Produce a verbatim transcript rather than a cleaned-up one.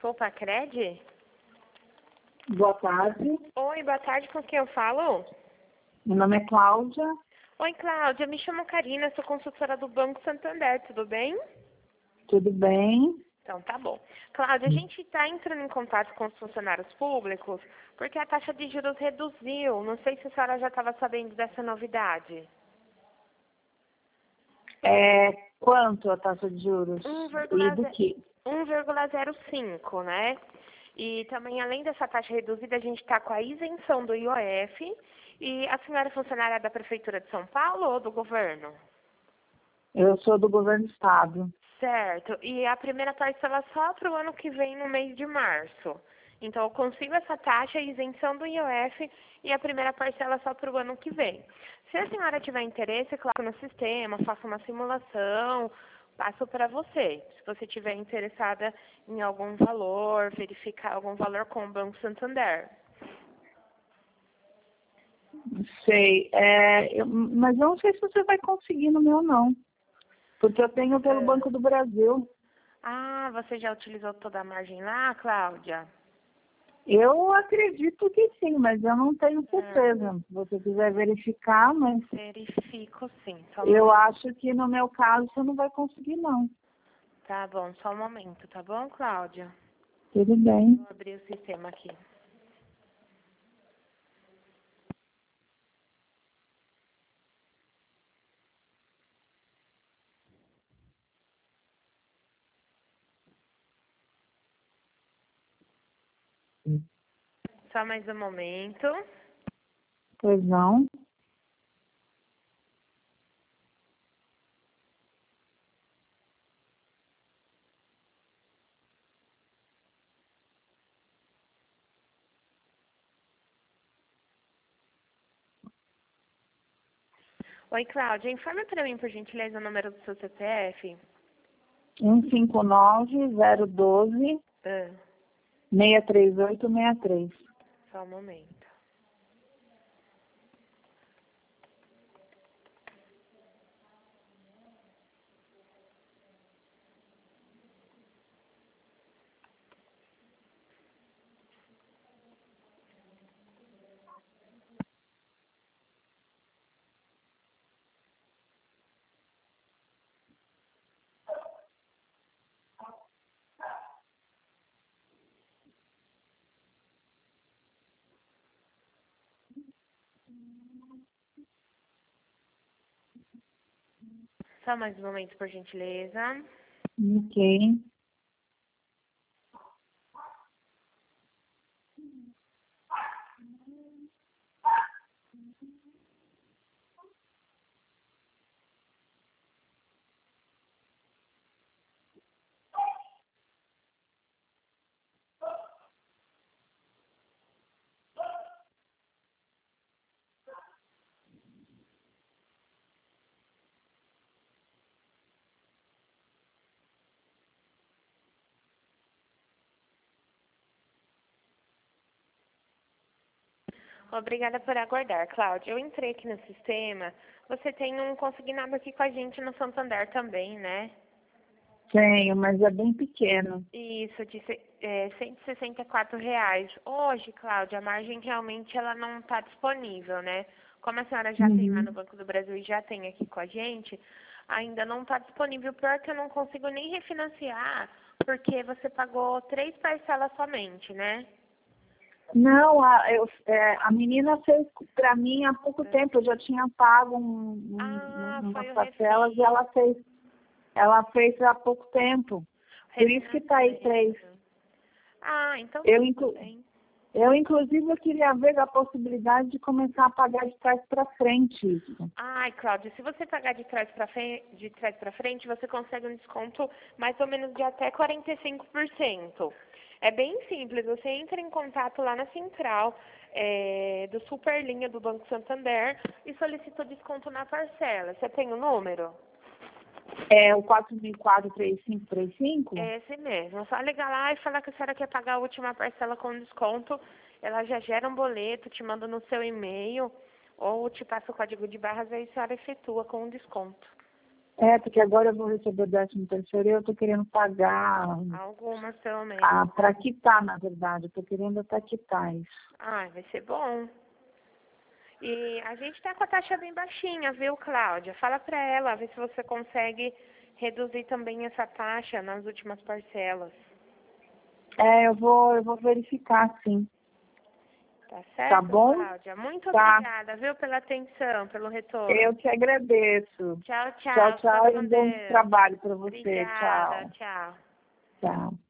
Sopacred? Boa tarde. Oi, boa tarde, com quem eu falo? Meu nome é Cláudia. Oi, Cláudia, me chamo Karina, sou consultora do Banco Santander, tudo bem? Tudo bem? Então, tá bom. Cláudia, a gente está entrando em contato com os funcionários públicos porque a taxa de juros reduziu. Não sei se a senhora já estava sabendo dessa novidade. É, quanto a taxa de juros? E do que? um vírgula zero cinco, né? E também, além dessa taxa reduzida, a gente está com a isenção do I O F. E a senhora é funcionária da Prefeitura de São Paulo ou do governo? Eu sou do governo do estado. Certo. E a primeira parcela só para o ano que vem, no mês de março. Então, eu consigo essa taxa, isenção do I O F, e a primeira parcela só para o ano que vem. Se a senhora tiver interesse, claro, no sistema, faça uma simulação, passo para você. Se você tiver interessada em algum valor, verificar algum valor com o Banco Santander. Sei, é, eu- mas eu não sei se você vai conseguir no meu, não. Porque eu tenho pelo É. Banco do Brasil. Ah, você já utilizou toda a margem lá, Cláudia? Eu acredito que sim, mas eu não tenho certeza. Se você quiser verificar, mas Verifico sim. Só um eu momento. acho que no meu caso você não vai conseguir, não. Tá bom, só um momento, tá bom, Cláudia? Tudo bem. Vou abrir o sistema aqui. Só mais um momento. Pois não. Oi, Cláudia, informe para mim, por gentileza, o número do seu C P F. um cinco nove zero um dois Ah, seis três oito seis três. só um momento. Só mais um momento, por gentileza. Ok. Obrigada por aguardar, Cláudia. Eu entrei aqui no sistema. Você tem um consignado aqui com a gente no Santander também, né? Tenho, mas é bem pequeno. Isso, de ce- é, cento e sessenta e quatro reais. Hoje, Cláudia, a margem realmente ela não está disponível, né? Como a senhora já tem lá no Uhum. Banco do Brasil e já tem aqui com a gente, ainda não está disponível. Pior que eu não consigo nem refinanciar, porque você pagou três parcelas somente, né? Não, a, eu, é, a menina fez para mim há pouco tempo, eu já tinha pago um, um, Ah, umas foi o parcelas e refis. ela fez, ela fez há pouco tempo. Por isso que está aí três. Refinanciamento. Ah, então Eu, tudo inclu, bem. eu, inclusive, eu queria ver a possibilidade de começar a pagar de trás para frente isso. Ai, Cláudia, se você pagar de trás para frente, de trás para frente, você consegue um desconto mais ou menos de até quarenta e cinco por cento. É bem simples, você entra em contato lá na central é, do Superlinha do Banco Santander e solicita o desconto na parcela. Você tem o número? É o quatro mil e quatro, três cinco três cinco? É esse mesmo. É só ligar lá e falar que a senhora quer pagar a última parcela com desconto. Ela já gera um boleto, te manda no seu e-mail ou te passa o código de barras e aí a senhora efetua com um desconto. É, porque agora eu vou receber o décimo terceiro e eu estou querendo pagar Algumas, pelo menos. ah, para quitar, na verdade. Eu estou querendo até quitar isso. Ah, vai ser bom. E a gente tá com a taxa bem baixinha, viu, Cláudia? Fala pra ela, vê se você consegue reduzir também essa taxa nas últimas parcelas. É, eu vou, eu vou verificar, sim. Tá certo, Tá bom? Cláudia? Muito Tá. obrigada, viu, pela atenção, pelo retorno. Eu te agradeço. Tchau, tchau. Tchau, tchau Fica e com um bom Deus. trabalho para você. Obrigada, Tchau. tchau. Tchau.